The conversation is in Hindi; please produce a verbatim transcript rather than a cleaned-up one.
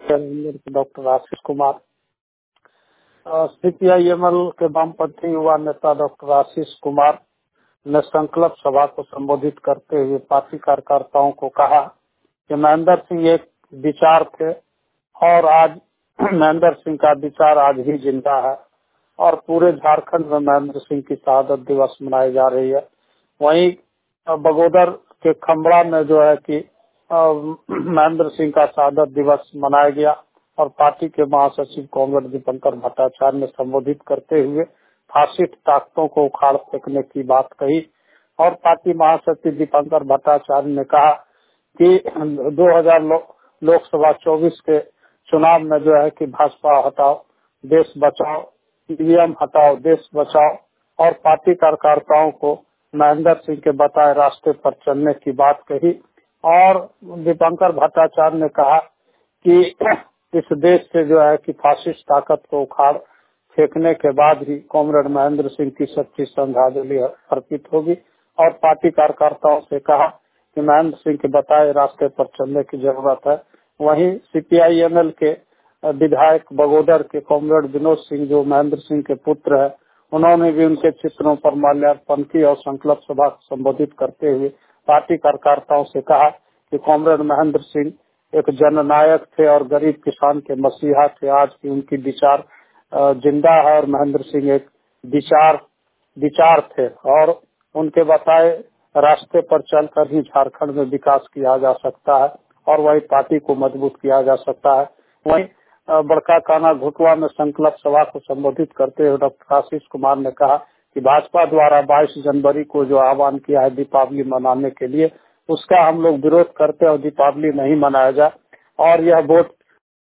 डॉक्टर आशीष कुमार। सीपीआईएमएल के वामपंथी युवा नेता डॉक्टर आशीष कुमार ने संकल्प सभा को संबोधित करते हुए पार्टी कार्यकर्ताओं को कहा कि महेंद्र सिंह एक विचार थे और आज महेंद्र सिंह का विचार आज भी जिंदा है और पूरे झारखंड में महेंद्र सिंह की शहादत दिवस मनाई जा रही है। वहीं बगोदर के खम्बड़ा में जो है कि महेंद्र सिंह का शहादत दिवस मनाया गया और पार्टी के महासचिव कॉमरेड दीपंकर भट्टाचार्य ने संबोधित करते हुए फासिस्ट ताकतों को उखाड़ फेंकने की बात कही और पार्टी महासचिव दीपंकर भट्टाचार्य ने कहा कि दो हज़ार लोकसभा चौबीस के चुनाव में जो है कि भाजपा हटाओ देश बचाओ, ईवीएम हटाओ देश बचाओ और पार्टी कार्यकर्ताओं को महेंद्र सिंह के बताए रास्ते पर चलने की बात कही। और दीपंकर भट्टाचार्य ने कहा कि इस देश से जो है कि फासिस्ट ताकत को उखाड़ फेंकने के बाद ही कॉमरेड महेंद्र सिंह की सच्ची श्रद्धांजलि अर्पित होगी और पार्टी कार्यकर्ताओं से कहा कि महेंद्र सिंह के बताए रास्ते पर चलने की जरूरत है। वहीं सीपीआईएमएल के विधायक बगोदर के कॉमरेड विनोद सिंह जो महेंद्र सिंह के पुत्र है, उन्होंने भी उनके चित्रों पर माल्यार्पण की और संकल्प सभा को संबोधित करते हुए पार्टी कार्यकर्ताओं से कहा कि कॉमरेड महेंद्र सिंह एक जननायक थे और गरीब किसान के मसीहा थे। आज की उनकी विचार जिंदा है और महेंद्र सिंह एक विचार विचार थे और उनके बताए रास्ते पर चलकर ही झारखंड में विकास किया जा सकता है और वही पार्टी को मजबूत किया जा सकता है। वहीं बड़का काना घुटवा में संकल्प सभा को संबोधित करते हुए डॉक्टर आशीष कुमार ने कहा कि भाजपा द्वारा बाईस जनवरी को जो आह्वान किया है दीपावली मनाने के लिए, उसका हम लोग विरोध करते हैं और दीपावली नहीं मनाया जाए और यह वोट